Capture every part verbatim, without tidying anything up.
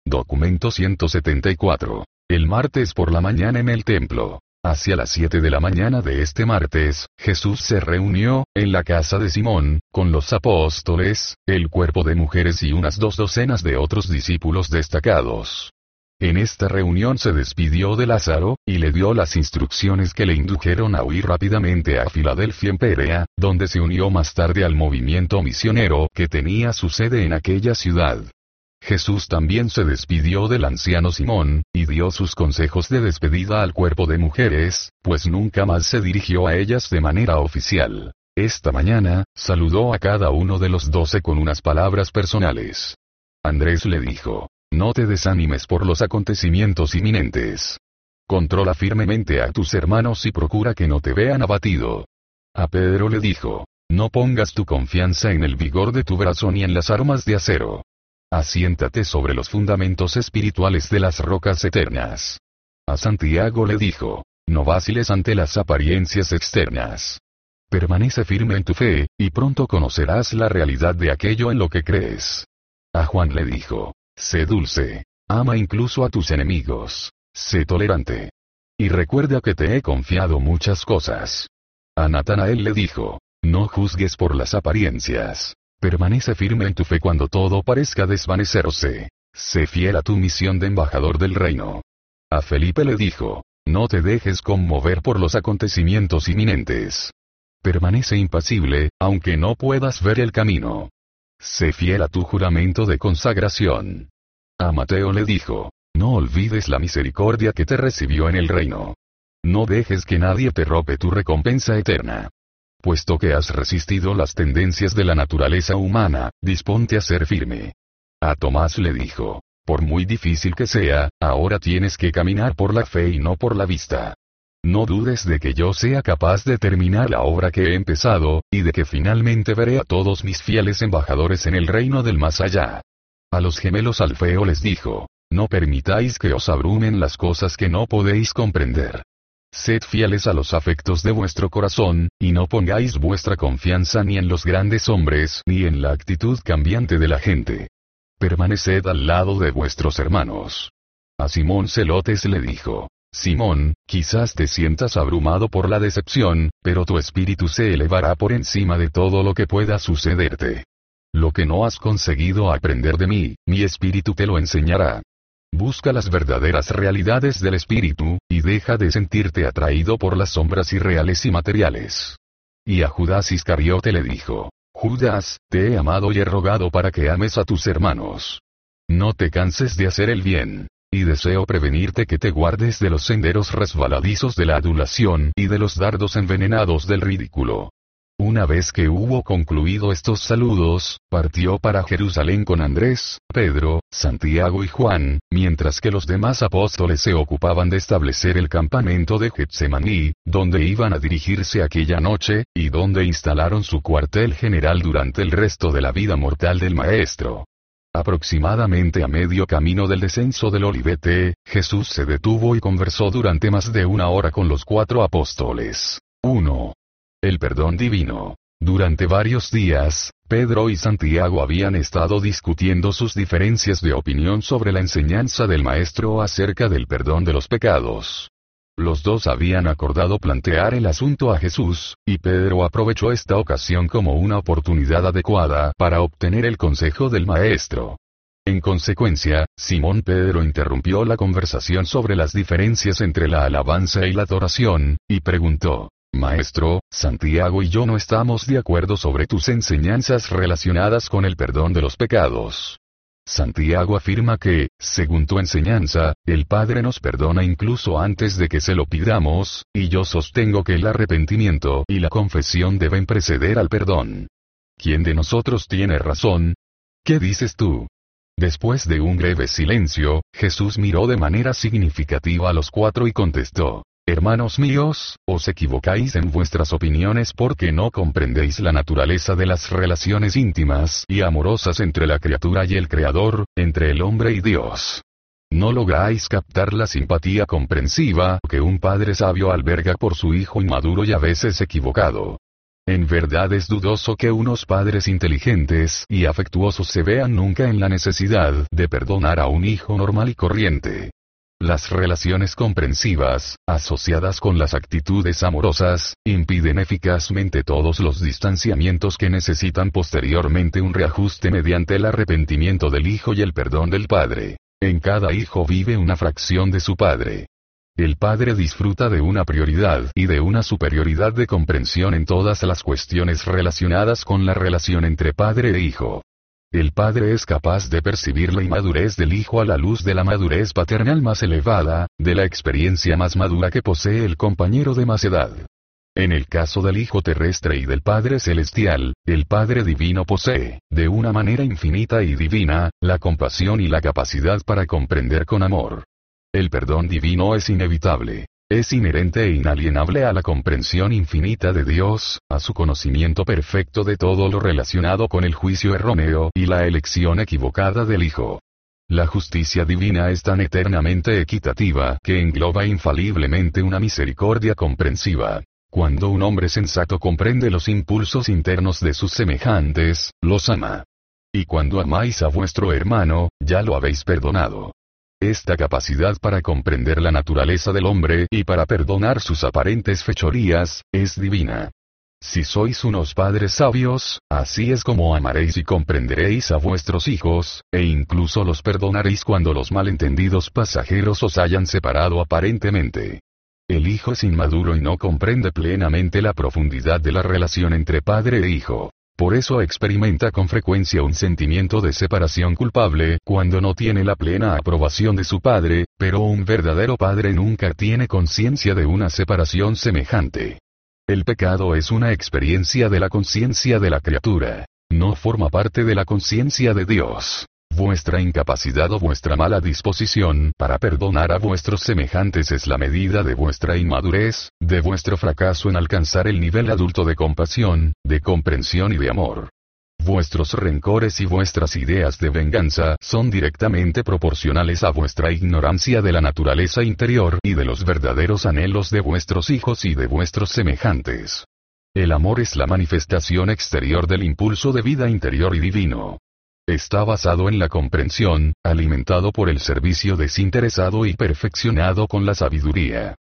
Documento ciento setenta y cuatro. El martes por la mañana en el templo. Hacia las siete de la mañana de este martes, Jesús se reunió, en la casa de Simón, con los apóstoles, el cuerpo de mujeres y unas dos docenas de otros discípulos destacados. En esta reunión se despidió de Lázaro, y le dio las instrucciones que le indujeron a huir rápidamente a Filadelfia en Perea, donde se unió más tarde al movimiento misionero que tenía su sede en aquella ciudad. Jesús también se despidió del anciano Simón, y dio sus consejos de despedida al cuerpo de mujeres, pues nunca más se dirigió a ellas de manera oficial. Esta mañana, saludó a cada uno de los doce con unas palabras personales. Andrés le dijo: no te desanimes por los acontecimientos inminentes. Controla firmemente a tus hermanos y procura que no te vean abatido. A Pedro le dijo: no pongas tu confianza en el vigor de tu brazo ni en las armas de acero. Asiéntate sobre los fundamentos espirituales de las rocas eternas. A Santiago le dijo: no vaciles ante las apariencias externas. Permanece firme en tu fe, y pronto conocerás la realidad de aquello en lo que crees. A Juan le dijo: sé dulce, ama incluso a tus enemigos, sé tolerante. Y recuerda que te he confiado muchas cosas. A Natanael le dijo: no juzgues por las apariencias. Permanece firme en tu fe cuando todo parezca desvanecerse. Sé fiel a tu misión de embajador del reino. A Felipe le dijo: no te dejes conmover por los acontecimientos inminentes. Permanece impasible, aunque no puedas ver el camino. Sé fiel a tu juramento de consagración. A Mateo le dijo: no olvides la misericordia que te recibió en el reino. No dejes que nadie te robe tu recompensa eterna. Puesto que has resistido las tendencias de la naturaleza humana, disponte a ser firme. A Tomás le dijo: por muy difícil que sea, ahora tienes que caminar por la fe y no por la vista. No dudes de que yo sea capaz de terminar la obra que he empezado, y de que finalmente veré a todos mis fieles embajadores en el reino del más allá. A los gemelos Alfeo les dijo: no permitáis que os abrumen las cosas que no podéis comprender. Sed fieles a los afectos de vuestro corazón, y no pongáis vuestra confianza ni en los grandes hombres ni en la actitud cambiante de la gente. Permaneced al lado de vuestros hermanos. A Simón Celotes le dijo: Simón, quizás te sientas abrumado por la decepción, pero tu espíritu se elevará por encima de todo lo que pueda sucederte. Lo que no has conseguido aprender de mí, mi espíritu te lo enseñará. Busca las verdaderas realidades del espíritu, y deja de sentirte atraído por las sombras irreales y materiales. Y a Judas Iscariote le dijo: Judas, te he amado y he rogado para que ames a tus hermanos. No te canses de hacer el bien. Y deseo prevenirte que te guardes de los senderos resbaladizos de la adulación y de los dardos envenenados del ridículo. Una vez que hubo concluido estos saludos, partió para Jerusalén con Andrés, Pedro, Santiago y Juan, mientras que los demás apóstoles se ocupaban de establecer el campamento de Getsemaní, donde iban a dirigirse aquella noche, y donde instalaron su cuartel general durante el resto de la vida mortal del Maestro. Aproximadamente a medio camino del descenso del Olivete, Jesús se detuvo y conversó durante más de una hora con los cuatro apóstoles. uno. El perdón divino. Durante varios días, Pedro y Santiago habían estado discutiendo sus diferencias de opinión sobre la enseñanza del Maestro acerca del perdón de los pecados. Los dos habían acordado plantear el asunto a Jesús, y Pedro aprovechó esta ocasión como una oportunidad adecuada para obtener el consejo del Maestro. En consecuencia, Simón Pedro interrumpió la conversación sobre las diferencias entre la alabanza y la adoración, y preguntó: Maestro, Santiago y yo no estamos de acuerdo sobre tus enseñanzas relacionadas con el perdón de los pecados. Santiago afirma que, según tu enseñanza, el Padre nos perdona incluso antes de que se lo pidamos, y yo sostengo que el arrepentimiento y la confesión deben preceder al perdón. ¿Quién de nosotros tiene razón? ¿Qué dices tú? Después de un breve silencio, Jesús miró de manera significativa a los cuatro y contestó: Hermanos míos, os equivocáis en vuestras opiniones porque no comprendéis la naturaleza de las relaciones íntimas y amorosas entre la criatura y el Creador, entre el hombre y Dios. No lográis captar la simpatía comprensiva que un padre sabio alberga por su hijo inmaduro y a veces equivocado. En verdad es dudoso que unos padres inteligentes y afectuosos se vean nunca en la necesidad de perdonar a un hijo normal y corriente. Las relaciones comprensivas, asociadas con las actitudes amorosas, impiden eficazmente todos los distanciamientos que necesitan posteriormente un reajuste mediante el arrepentimiento del hijo y el perdón del padre. En cada hijo vive una fracción de su padre. El padre disfruta de una prioridad y de una superioridad de comprensión en todas las cuestiones relacionadas con la relación entre padre e hijo. El padre es capaz de percibir la inmadurez del hijo a la luz de la madurez paternal más elevada, de la experiencia más madura que posee el compañero de más edad. En el caso del hijo terrestre y del Padre celestial, el Padre divino posee, de una manera infinita y divina, la compasión y la capacidad para comprender con amor. El perdón divino es inevitable. Es inherente e inalienable a la comprensión infinita de Dios, a su conocimiento perfecto de todo lo relacionado con el juicio erróneo y la elección equivocada del Hijo. La justicia divina es tan eternamente equitativa que engloba infaliblemente una misericordia comprensiva. Cuando un hombre sensato comprende los impulsos internos de sus semejantes, los ama. Y cuando amáis a vuestro hermano, ya lo habéis perdonado. Esta capacidad para comprender la naturaleza del hombre y para perdonar sus aparentes fechorías, es divina. Si sois unos padres sabios, así es como amaréis y comprenderéis a vuestros hijos, e incluso los perdonaréis cuando los malentendidos pasajeros os hayan separado aparentemente. El hijo es inmaduro y no comprende plenamente la profundidad de la relación entre padre e hijo. Por eso experimenta con frecuencia un sentimiento de separación culpable cuando no tiene la plena aprobación de su padre, pero un verdadero padre nunca tiene conciencia de una separación semejante. El pecado es una experiencia de la conciencia de la criatura. No forma parte de la conciencia de Dios. Vuestra incapacidad o vuestra mala disposición para perdonar a vuestros semejantes es la medida de vuestra inmadurez, de vuestro fracaso en alcanzar el nivel adulto de compasión, de comprensión y de amor. Vuestros rencores y vuestras ideas de venganza son directamente proporcionales a vuestra ignorancia de la naturaleza interior y de los verdaderos anhelos de vuestros hijos y de vuestros semejantes. El amor es la manifestación exterior del impulso de vida interior y divino. Está basado en la comprensión, alimentado por el servicio desinteresado y perfeccionado con la sabiduría.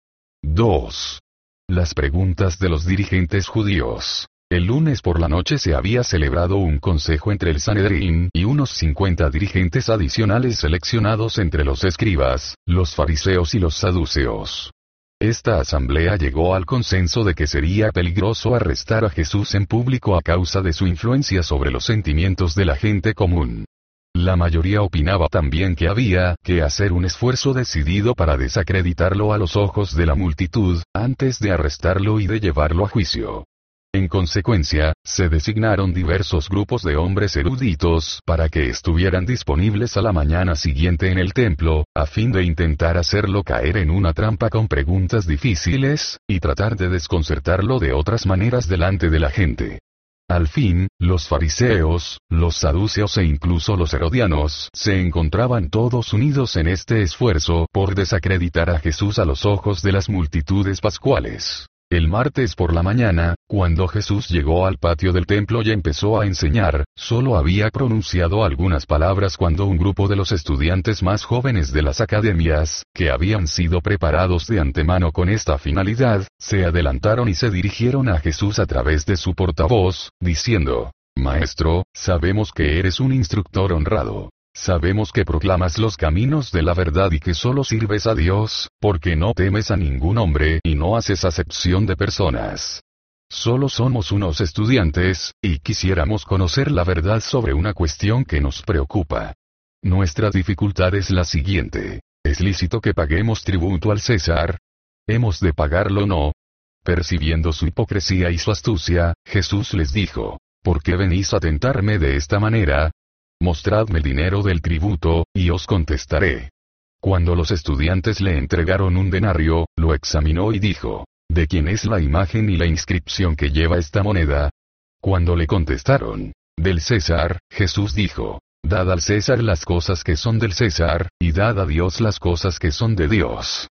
dos. Las preguntas de los dirigentes judíos. El lunes por la noche se había celebrado un consejo entre el Sanedrín y unos cincuenta dirigentes adicionales seleccionados entre los escribas, los fariseos y los saduceos. Esta asamblea llegó al consenso de que sería peligroso arrestar a Jesús en público a causa de su influencia sobre los sentimientos de la gente común. La mayoría opinaba también que había que hacer un esfuerzo decidido para desacreditarlo a los ojos de la multitud, antes de arrestarlo y de llevarlo a juicio. En consecuencia, se designaron diversos grupos de hombres eruditos para que estuvieran disponibles a la mañana siguiente en el templo, a fin de intentar hacerlo caer en una trampa con preguntas difíciles, y tratar de desconcertarlo de otras maneras delante de la gente. Al fin, los fariseos, los saduceos e incluso los herodianos se encontraban todos unidos en este esfuerzo por desacreditar a Jesús a los ojos de las multitudes pascuales. El martes por la mañana, cuando Jesús llegó al patio del templo y empezó a enseñar, solo había pronunciado algunas palabras cuando un grupo de los estudiantes más jóvenes de las academias, que habían sido preparados de antemano con esta finalidad, se adelantaron y se dirigieron a Jesús a través de su portavoz, diciendo: «Maestro, sabemos que eres un instructor honrado. Sabemos que proclamas los caminos de la verdad y que solo sirves a Dios, porque no temes a ningún hombre y no haces acepción de personas. Solo somos unos estudiantes, y quisiéramos conocer la verdad sobre una cuestión que nos preocupa. Nuestra dificultad es la siguiente: ¿es lícito que paguemos tributo al César? ¿Hemos de pagarlo o no?» Percibiendo su hipocresía y su astucia, Jesús les dijo: «¿Por qué venís a tentarme de esta manera? Mostradme el dinero del tributo, y os contestaré». Cuando los estudiantes le entregaron un denario, lo examinó y dijo: «¿De quién es la imagen y la inscripción que lleva esta moneda?». Cuando le contestaron: «Del César», Jesús dijo: «Dad al César las cosas que son del César, y dad a Dios las cosas que son de Dios».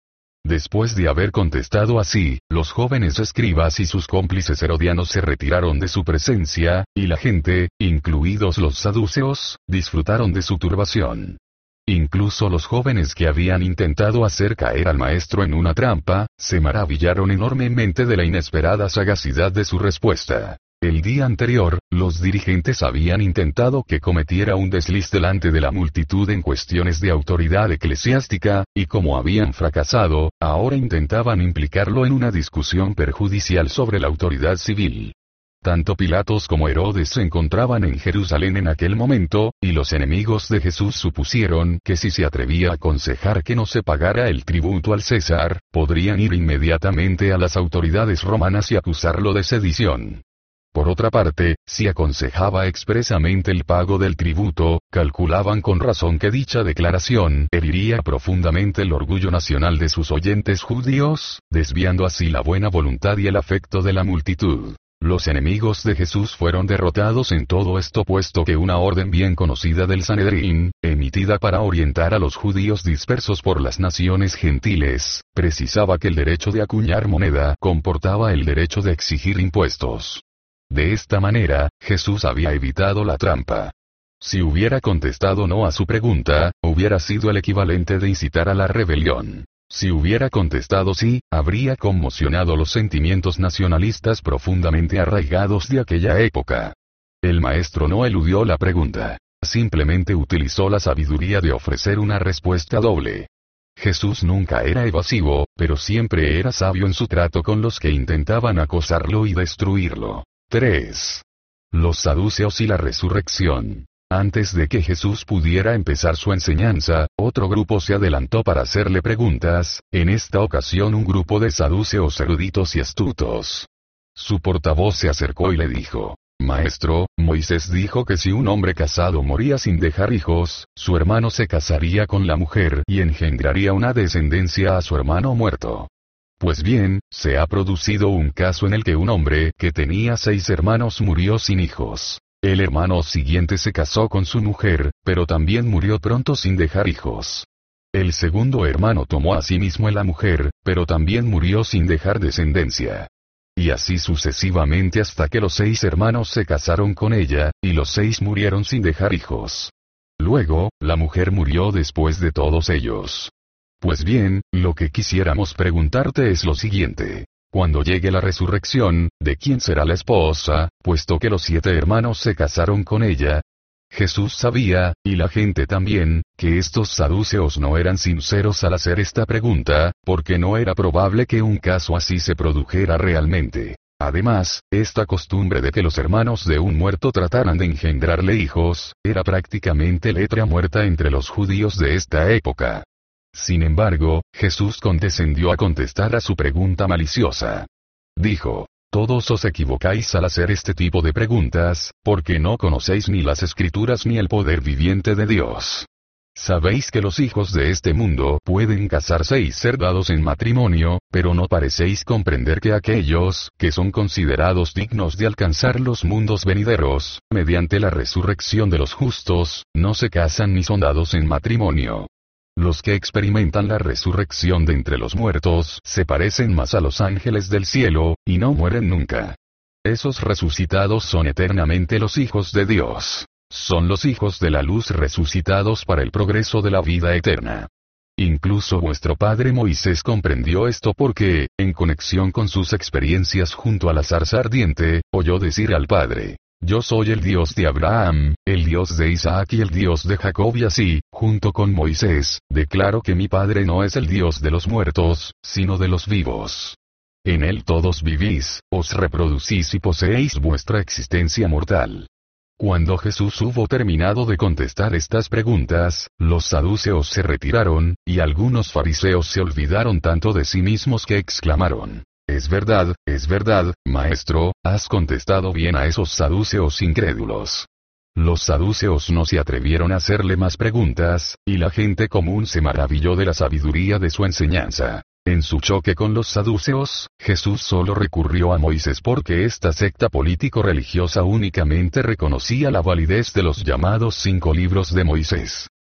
Después de haber contestado así, los jóvenes escribas y sus cómplices herodianos se retiraron de su presencia, y la gente, incluidos los saduceos, disfrutaron de su turbación. Incluso los jóvenes que habían intentado hacer caer al maestro en una trampa, se maravillaron enormemente de la inesperada sagacidad de su respuesta. El día anterior, los dirigentes habían intentado que cometiera un desliz delante de la multitud en cuestiones de autoridad eclesiástica, y como habían fracasado, ahora intentaban implicarlo en una discusión perjudicial sobre la autoridad civil. Tanto Pilatos como Herodes se encontraban en Jerusalén en aquel momento, y los enemigos de Jesús supusieron que si se atrevía a aconsejar que no se pagara el tributo al César, podrían ir inmediatamente a las autoridades romanas y acusarlo de sedición. Por otra parte, si aconsejaba expresamente el pago del tributo, calculaban con razón que dicha declaración heriría profundamente el orgullo nacional de sus oyentes judíos, desviando así la buena voluntad y el afecto de la multitud. Los enemigos de Jesús fueron derrotados en todo esto puesto que una orden bien conocida del Sanedrín, emitida para orientar a los judíos dispersos por las naciones gentiles, precisaba que el derecho de acuñar moneda comportaba el derecho de exigir impuestos. De esta manera, Jesús había evitado la trampa. Si hubiera contestado no a su pregunta, hubiera sido el equivalente de incitar a la rebelión. Si hubiera contestado sí, habría conmocionado los sentimientos nacionalistas profundamente arraigados de aquella época. El maestro no eludió la pregunta. Simplemente utilizó la sabiduría de ofrecer una respuesta doble. Jesús nunca era evasivo, pero siempre era sabio en su trato con los que intentaban acosarlo y destruirlo. tres. Los saduceos y la resurrección. Antes de que Jesús pudiera empezar su enseñanza, otro grupo se adelantó para hacerle preguntas, en esta ocasión un grupo de saduceos eruditos y astutos. Su portavoz se acercó y le dijo: Maestro, Moisés dijo que si un hombre casado moría sin dejar hijos, su hermano se casaría con la mujer y engendraría una descendencia a su hermano muerto. Pues bien, se ha producido un caso en el que un hombre que tenía seis hermanos murió sin hijos. El hermano siguiente se casó con su mujer, pero también murió pronto sin dejar hijos. El segundo hermano tomó a sí mismo a la mujer, pero también murió sin dejar descendencia. Y así sucesivamente hasta que los seis hermanos se casaron con ella, y los seis murieron sin dejar hijos. Luego, la mujer murió después de todos ellos. Pues bien, lo que quisiéramos preguntarte es lo siguiente. Cuando llegue la resurrección, ¿de quién será la esposa, puesto que los siete hermanos se casaron con ella? Jesús sabía, y la gente también, que estos saduceos no eran sinceros al hacer esta pregunta, porque no era probable que un caso así se produjera realmente. Además, esta costumbre de que los hermanos de un muerto trataran de engendrarle hijos, era prácticamente letra muerta entre los judíos de esta época. Sin embargo, Jesús condescendió a contestar a su pregunta maliciosa. Dijo: Todos os equivocáis al hacer este tipo de preguntas, porque no conocéis ni las Escrituras ni el poder viviente de Dios. Sabéis que los hijos de este mundo pueden casarse y ser dados en matrimonio, pero no parecéis comprender que aquellos, que son considerados dignos de alcanzar los mundos venideros, mediante la resurrección de los justos, no se casan ni son dados en matrimonio. Los que experimentan la resurrección de entre los muertos se parecen más a los ángeles del cielo, y no mueren nunca. Esos resucitados son eternamente los hijos de Dios. Son los hijos de la luz resucitados para el progreso de la vida eterna. Incluso vuestro padre Moisés comprendió esto porque, en conexión con sus experiencias junto a la zarza ardiente, oyó decir al Padre: Yo soy el Dios de Abraham, el Dios de Isaac y el Dios de Jacob, y así, junto con Moisés, declaro que mi Padre no es el Dios de los muertos, sino de los vivos. En él todos vivís, os reproducís y poseéis vuestra existencia mortal. Cuando Jesús hubo terminado de contestar estas preguntas, los saduceos se retiraron, y algunos fariseos se olvidaron tanto de sí mismos que exclamaron: Es verdad, es verdad, maestro, has contestado bien a esos saduceos incrédulos. Los saduceos no se atrevieron a hacerle más preguntas, y la gente común se maravilló de la sabiduría de su enseñanza. En su choque con los saduceos, Jesús solo recurrió a Moisés porque esta secta político-religiosa únicamente reconocía la validez de los llamados cinco libros de Moisés.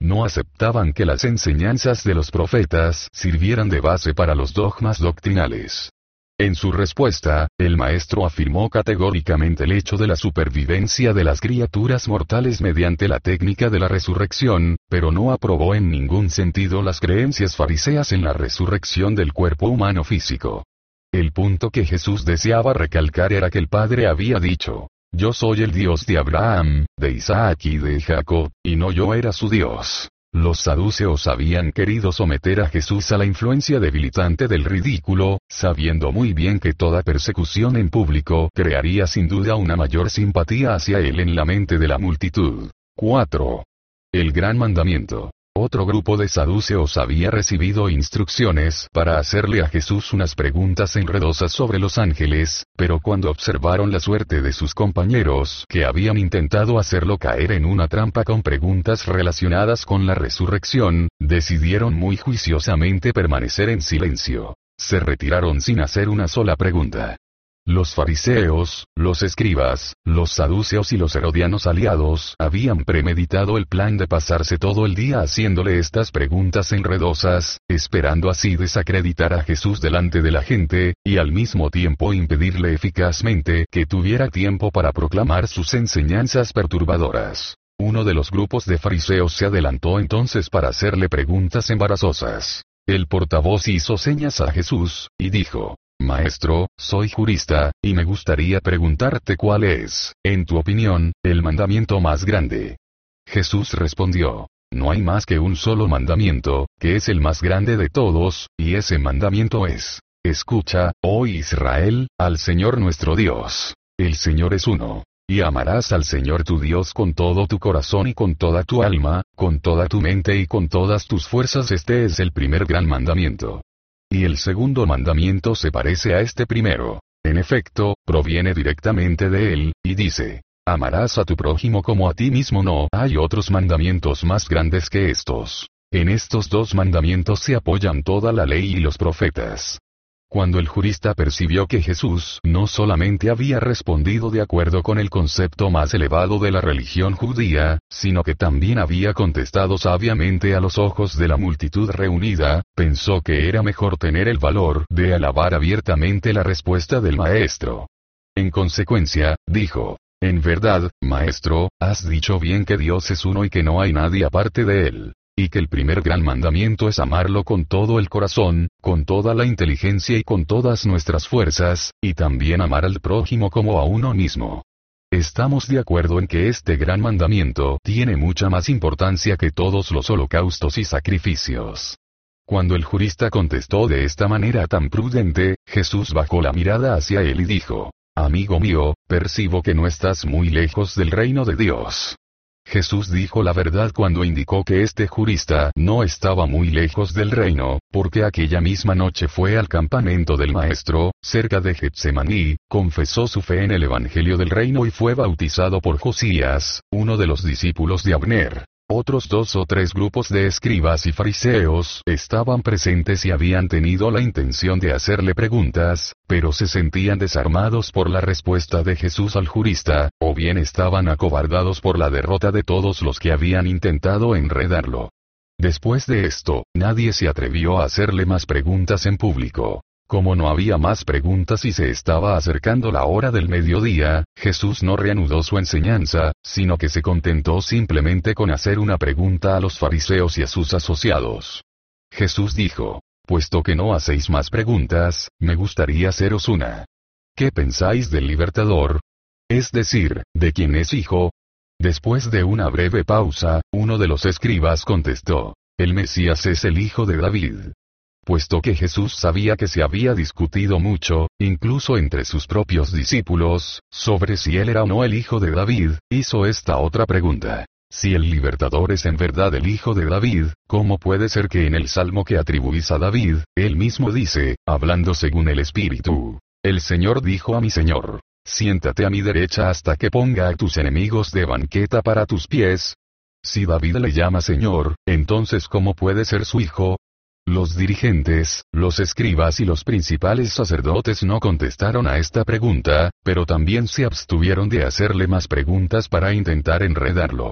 No aceptaban que las enseñanzas de los profetas sirvieran de base para los dogmas doctrinales. En su respuesta, el maestro afirmó categóricamente el hecho de la supervivencia de las criaturas mortales mediante la técnica de la resurrección, pero no aprobó en ningún sentido las creencias fariseas en la resurrección del cuerpo humano físico. El punto que Jesús deseaba recalcar era que el Padre había dicho: "Yo soy el Dios de Abraham, de Isaac y de Jacob", y no yo era su Dios. Los saduceos habían querido someter a Jesús a la influencia debilitante del ridículo, sabiendo muy bien que toda persecución en público crearía sin duda una mayor simpatía hacia él en la mente de la multitud. cuatro. El gran mandamiento. Otro grupo de saduceos había recibido instrucciones para hacerle a Jesús unas preguntas enredosas sobre los ángeles, pero cuando observaron la suerte de sus compañeros que habían intentado hacerlo caer en una trampa con preguntas relacionadas con la resurrección, decidieron muy juiciosamente permanecer en silencio. Se retiraron sin hacer una sola pregunta. Los fariseos, los escribas, los saduceos y los herodianos aliados habían premeditado el plan de pasarse todo el día haciéndole estas preguntas enredosas, esperando así desacreditar a Jesús delante de la gente, y al mismo tiempo impedirle eficazmente que tuviera tiempo para proclamar sus enseñanzas perturbadoras. Uno de los grupos de fariseos se adelantó entonces para hacerle preguntas embarazosas. El portavoz hizo señas a Jesús, y dijo: "Maestro, soy jurista, y me gustaría preguntarte cuál es, en tu opinión, el mandamiento más grande". Jesús respondió: "No hay más que un solo mandamiento, que es el más grande de todos, y ese mandamiento es: Escucha, oh Israel, al Señor nuestro Dios. El Señor es uno. Y amarás al Señor tu Dios con todo tu corazón y con toda tu alma, con toda tu mente y con todas tus fuerzas". Este es el primer gran mandamiento. Y el segundo mandamiento se parece a este primero. En efecto, proviene directamente de él, y dice: "Amarás a tu prójimo como a ti mismo". No hay otros mandamientos más grandes que estos. En estos dos mandamientos se apoyan toda la ley y los profetas. Cuando el jurista percibió que Jesús no solamente había respondido de acuerdo con el concepto más elevado de la religión judía, sino que también había contestado sabiamente a los ojos de la multitud reunida, pensó que era mejor tener el valor de alabar abiertamente la respuesta del maestro. En consecuencia, dijo: "En verdad, maestro, has dicho bien que Dios es uno y que no hay nadie aparte de él. Y que el primer gran mandamiento es amarlo con todo el corazón, con toda la inteligencia y con todas nuestras fuerzas, y también amar al prójimo como a uno mismo. Estamos de acuerdo en que este gran mandamiento tiene mucha más importancia que todos los holocaustos y sacrificios". Cuando el jurista contestó de esta manera tan prudente, Jesús bajó la mirada hacia él y dijo: "Amigo mío, percibo que no estás muy lejos del reino de Dios". Jesús dijo la verdad cuando indicó que este jurista no estaba muy lejos del reino, porque aquella misma noche fue al campamento del Maestro, cerca de Getsemaní, confesó su fe en el Evangelio del Reino y fue bautizado por Josías, uno de los discípulos de Abner. Otros dos o tres grupos de escribas y fariseos estaban presentes y habían tenido la intención de hacerle preguntas, pero se sentían desarmados por la respuesta de Jesús al jurista, o bien estaban acobardados por la derrota de todos los que habían intentado enredarlo. Después de esto, nadie se atrevió a hacerle más preguntas en público. Como no había más preguntas y se estaba acercando la hora del mediodía, Jesús no reanudó su enseñanza, sino que se contentó simplemente con hacer una pregunta a los fariseos y a sus asociados. Jesús dijo: "Puesto que no hacéis más preguntas, me gustaría haceros una. ¿Qué pensáis del libertador? Es decir, ¿de quién es hijo?". Después de una breve pausa, uno de los escribas contestó: "El Mesías es el hijo de David". Puesto que Jesús sabía que se había discutido mucho, incluso entre sus propios discípulos, sobre si él era o no el hijo de David, hizo esta otra pregunta: "Si el libertador es en verdad el hijo de David, ¿cómo puede ser que en el salmo que atribuís a David, él mismo dice, hablando según el Espíritu: el Señor dijo a mi Señor: siéntate a mi derecha hasta que ponga a tus enemigos de banqueta para tus pies"? Si David le llama Señor, entonces ¿cómo puede ser su hijo? Los dirigentes, los escribas y los principales sacerdotes no contestaron a esta pregunta, pero también se abstuvieron de hacerle más preguntas para intentar enredarlo.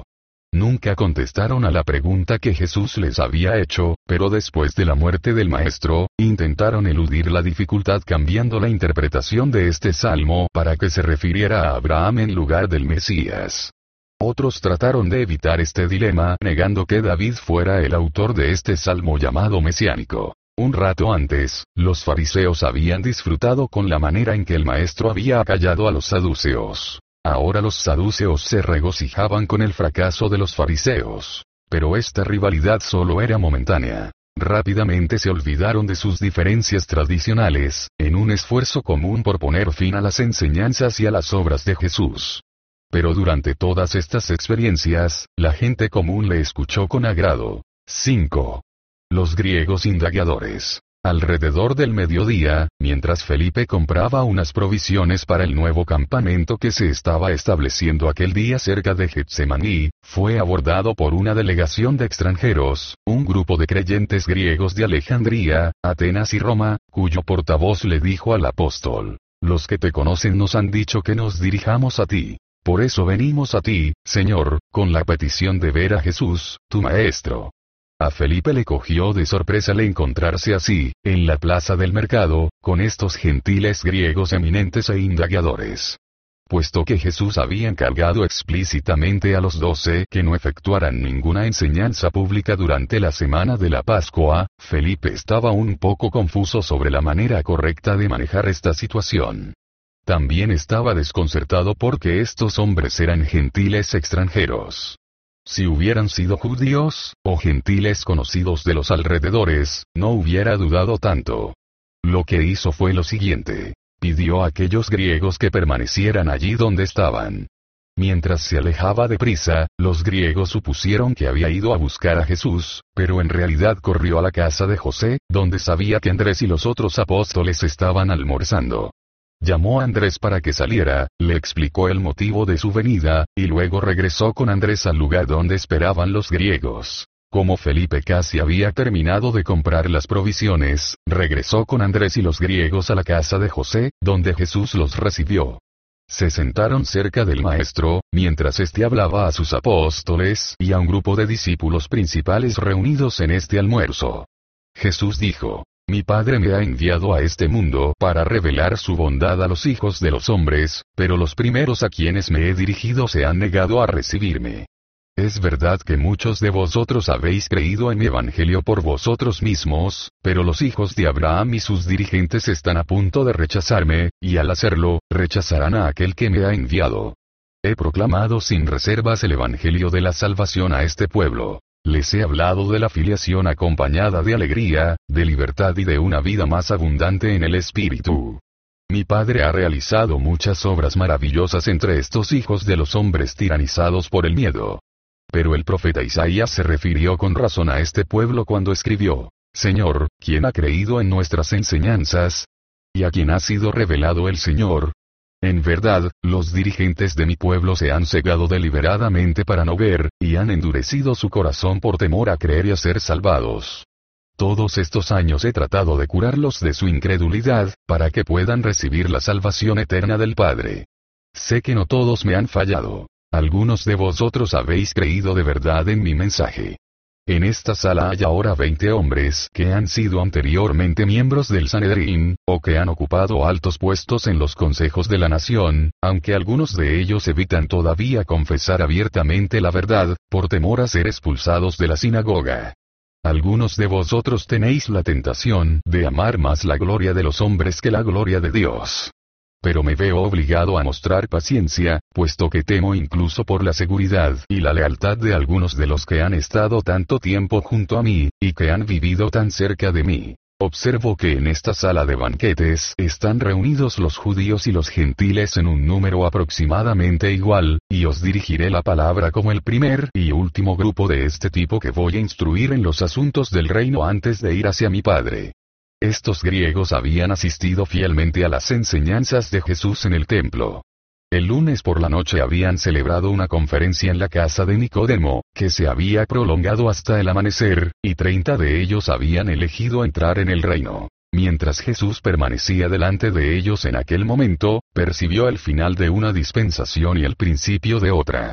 Nunca contestaron a la pregunta que Jesús les había hecho, pero después de la muerte del Maestro, intentaron eludir la dificultad cambiando la interpretación de este salmo para que se refiriera a Abraham en lugar del Mesías. Otros trataron de evitar este dilema negando que David fuera el autor de este salmo llamado mesiánico. Un rato antes, los fariseos habían disfrutado con la manera en que el Maestro había acallado a los saduceos. Ahora los saduceos se regocijaban con el fracaso de los fariseos. Pero esta rivalidad solo era momentánea. Rápidamente se olvidaron de sus diferencias tradicionales, en un esfuerzo común por poner fin a las enseñanzas y a las obras de Jesús. Pero durante todas estas experiencias, la gente común le escuchó con agrado. cinco. Los griegos indagadores. Alrededor del mediodía, mientras Felipe compraba unas provisiones para el nuevo campamento que se estaba estableciendo aquel día cerca de Getsemaní, fue abordado por una delegación de extranjeros, un grupo de creyentes griegos de Alejandría, Atenas y Roma, cuyo portavoz le dijo al apóstol: «Los que te conocen nos han dicho que nos dirijamos a ti. Por eso venimos a ti, Señor, con la petición de ver a Jesús, tu Maestro». A Felipe le cogió de sorpresa el encontrarse así, en la plaza del mercado, con estos gentiles griegos eminentes e indagadores. Puesto que Jesús había encargado explícitamente a los doce que no efectuaran ninguna enseñanza pública durante la semana de la Pascua, Felipe estaba un poco confuso sobre la manera correcta de manejar esta situación. También estaba desconcertado porque estos hombres eran gentiles extranjeros. Si hubieran sido judíos, o gentiles conocidos de los alrededores, no hubiera dudado tanto. Lo que hizo fue lo siguiente: pidió a aquellos griegos que permanecieran allí donde estaban. Mientras se alejaba deprisa, los griegos supusieron que había ido a buscar a Jesús, pero en realidad corrió a la casa de José, donde sabía que Andrés y los otros apóstoles estaban almorzando. Llamó a Andrés para que saliera, le explicó el motivo de su venida, y luego regresó con Andrés al lugar donde esperaban los griegos. Como Felipe casi había terminado de comprar las provisiones, regresó con Andrés y los griegos a la casa de José, donde Jesús los recibió. Se sentaron cerca del Maestro, mientras éste hablaba a sus apóstoles y a un grupo de discípulos principales reunidos en este almuerzo. Jesús dijo: «Mi Padre me ha enviado a este mundo para revelar su bondad a los hijos de los hombres, pero los primeros a quienes me he dirigido se han negado a recibirme. Es verdad que muchos de vosotros habéis creído en mi evangelio por vosotros mismos, pero los hijos de Abraham y sus dirigentes están a punto de rechazarme, y al hacerlo, rechazarán a aquel que me ha enviado. He proclamado sin reservas el evangelio de la salvación a este pueblo. Les he hablado de la filiación acompañada de alegría, de libertad y de una vida más abundante en el Espíritu. Mi Padre ha realizado muchas obras maravillosas entre estos hijos de los hombres tiranizados por el miedo». Pero el profeta Isaías se refirió con razón a este pueblo cuando escribió: «Señor, ¿quién ha creído en nuestras enseñanzas? ¿Y a quién ha sido revelado el Señor? En verdad, los dirigentes de mi pueblo se han cegado deliberadamente para no ver, y han endurecido su corazón por temor a creer y a ser salvados. Todos estos años he tratado de curarlos de su incredulidad, para que puedan recibir la salvación eterna del Padre. Sé que no todos me han fallado. Algunos de vosotros habéis creído de verdad en mi mensaje. En esta sala hay ahora veinte hombres que han sido anteriormente miembros del Sanedrín, o que han ocupado altos puestos en los consejos de la nación, aunque algunos de ellos evitan todavía confesar abiertamente la verdad, por temor a ser expulsados de la sinagoga. Algunos de vosotros tenéis la tentación de amar más la gloria de los hombres que la gloria de Dios. Pero me veo obligado a mostrar paciencia, puesto que temo incluso por la seguridad y la lealtad de algunos de los que han estado tanto tiempo junto a mí, y que han vivido tan cerca de mí. Observo que en esta sala de banquetes están reunidos los judíos y los gentiles en un número aproximadamente igual, y os dirigiré la palabra como el primer y último grupo de este tipo que voy a instruir en los asuntos del reino antes de ir hacia mi Padre». Estos griegos habían asistido fielmente a las enseñanzas de Jesús en el templo. El lunes por la noche habían celebrado una conferencia en la casa de Nicodemo, que se había prolongado hasta el amanecer, y treinta de ellos habían elegido entrar en el reino. Mientras Jesús permanecía delante de ellos en aquel momento, percibió el final de una dispensación y el principio de otra.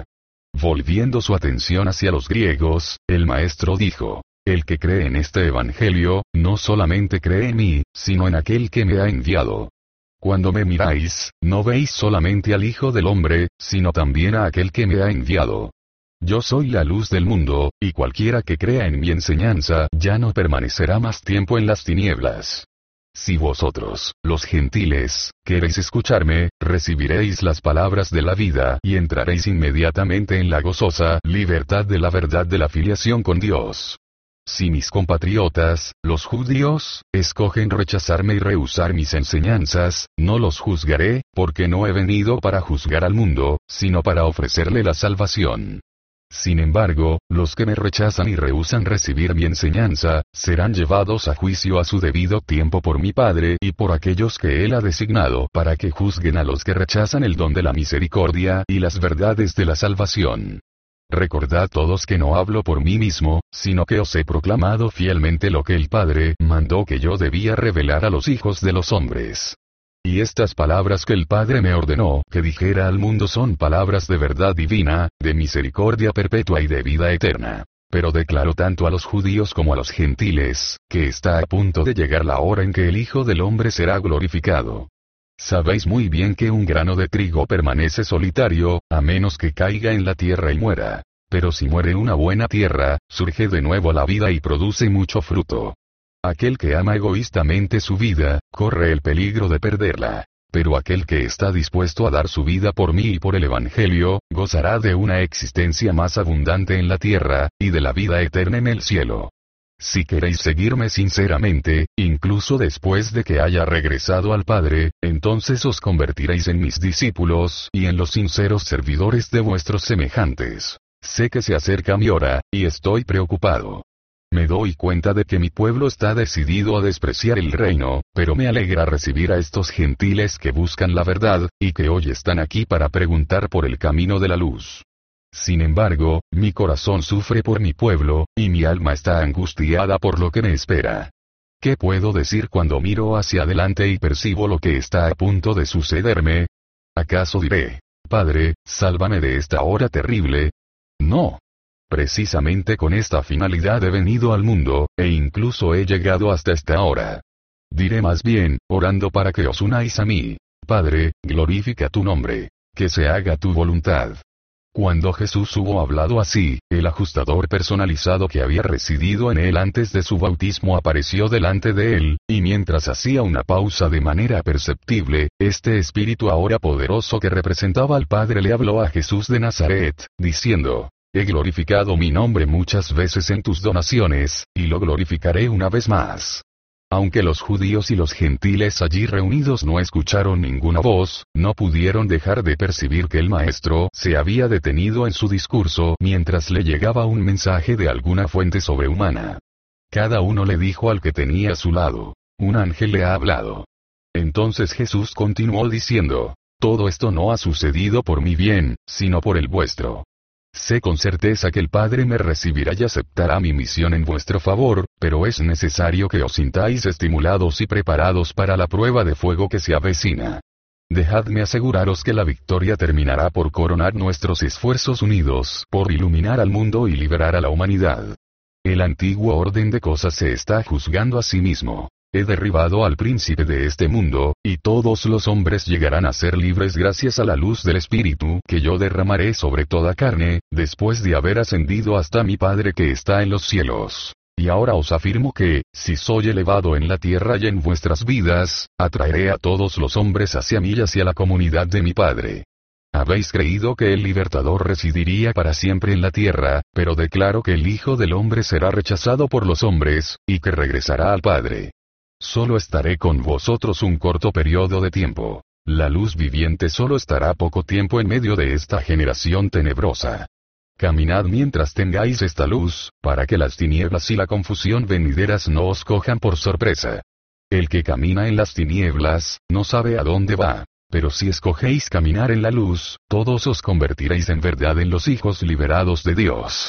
Volviendo su atención hacia los griegos, el maestro dijo: el que cree en este evangelio, no solamente cree en mí, sino en aquel que me ha enviado. Cuando me miráis, no veis solamente al Hijo del Hombre, sino también a aquel que me ha enviado. Yo soy la luz del mundo, y cualquiera que crea en mi enseñanza ya no permanecerá más tiempo en las tinieblas. Si vosotros, los gentiles, queréis escucharme, recibiréis las palabras de la vida y entraréis inmediatamente en la gozosa libertad de la verdad de la filiación con Dios. Si mis compatriotas, los judíos, escogen rechazarme y rehusar mis enseñanzas, no los juzgaré, porque no he venido para juzgar al mundo, sino para ofrecerle la salvación. Sin embargo, los que me rechazan y rehúsan recibir mi enseñanza, serán llevados a juicio a su debido tiempo por mi Padre y por aquellos que Él ha designado para que juzguen a los que rechazan el don de la misericordia y las verdades de la salvación. Recordad todos que no hablo por mí mismo, sino que os he proclamado fielmente lo que el Padre mandó que yo debía revelar a los hijos de los hombres. Y estas palabras que el Padre me ordenó que dijera al mundo son palabras de verdad divina, de misericordia perpetua y de vida eterna. Pero declaro tanto a los judíos como a los gentiles, que está a punto de llegar la hora en que el Hijo del Hombre será glorificado. Sabéis muy bien que un grano de trigo permanece solitario, a menos que caiga en la tierra y muera. Pero si muere una buena tierra, surge de nuevo la vida y produce mucho fruto. Aquel que ama egoístamente su vida, corre el peligro de perderla. Pero aquel que está dispuesto a dar su vida por mí y por el Evangelio, gozará de una existencia más abundante en la tierra, y de la vida eterna en el cielo. Si queréis seguirme sinceramente, incluso después de que haya regresado al Padre, entonces os convertiréis en mis discípulos y en los sinceros servidores de vuestros semejantes. Sé que se acerca mi hora, y estoy preocupado. Me doy cuenta de que mi pueblo está decidido a despreciar el reino, pero me alegra recibir a estos gentiles que buscan la verdad, y que hoy están aquí para preguntar por el camino de la luz. Sin embargo, mi corazón sufre por mi pueblo, y mi alma está angustiada por lo que me espera. ¿Qué puedo decir cuando miro hacia adelante y percibo lo que está a punto de sucederme? ¿Acaso diré: Padre, sálvame de esta hora terrible? No. Precisamente con esta finalidad he venido al mundo, e incluso he llegado hasta esta hora. Diré más bien, orando para que os unáis a mí: Padre, glorifica tu nombre. Que se haga tu voluntad. Cuando Jesús hubo hablado así, el ajustador personalizado que había residido en él antes de su bautismo apareció delante de él, y mientras hacía una pausa de manera perceptible, este espíritu ahora poderoso que representaba al Padre le habló a Jesús de Nazaret, diciendo: He glorificado mi nombre muchas veces en tus donaciones, y lo glorificaré una vez más. Aunque los judíos y los gentiles allí reunidos no escucharon ninguna voz, no pudieron dejar de percibir que el maestro se había detenido en su discurso mientras le llegaba un mensaje de alguna fuente sobrehumana. Cada uno le dijo al que tenía a su lado: un ángel le ha hablado. Entonces Jesús continuó diciendo: todo esto no ha sucedido por mi bien, sino por el vuestro. Sé con certeza que el Padre me recibirá y aceptará mi misión en vuestro favor, pero es necesario que os sintáis estimulados y preparados para la prueba de fuego que se avecina. Dejadme aseguraros que la victoria terminará por coronar nuestros esfuerzos unidos por iluminar al mundo y liberar a la humanidad. El antiguo orden de cosas se está juzgando a sí mismo. He derribado al príncipe de este mundo, y todos los hombres llegarán a ser libres gracias a la luz del Espíritu que yo derramaré sobre toda carne, después de haber ascendido hasta mi Padre que está en los cielos. Y ahora os afirmo que, si soy elevado en la tierra y en vuestras vidas, atraeré a todos los hombres hacia mí y hacia la comunidad de mi Padre. Habéis creído que el libertador residiría para siempre en la tierra, pero declaro que el Hijo del Hombre será rechazado por los hombres, y que regresará al Padre. Solo estaré con vosotros un corto periodo de tiempo. La luz viviente solo estará poco tiempo en medio de esta generación tenebrosa. Caminad mientras tengáis esta luz, para que las tinieblas y la confusión venideras no os cojan por sorpresa. El que camina en las tinieblas, no sabe a dónde va. Pero si escogéis caminar en la luz, todos os convertiréis en verdad en los hijos liberados de Dios.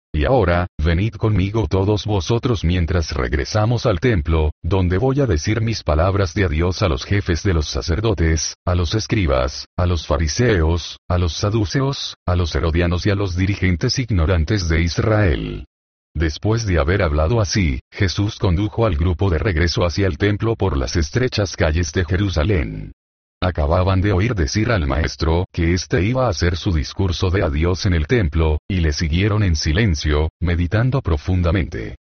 Y ahora, venid conmigo todos vosotros mientras regresamos al templo, donde voy a decir mis palabras de adiós a los jefes de los sacerdotes, a los escribas, a los fariseos, a los saduceos, a los herodianos y a los dirigentes ignorantes de Israel. Después de haber hablado así, Jesús condujo al grupo de regreso hacia el templo por las estrechas calles de Jerusalén. Acababan de oír decir al maestro que éste iba a hacer su discurso de adiós en el templo, y le siguieron en silencio, meditando profundamente.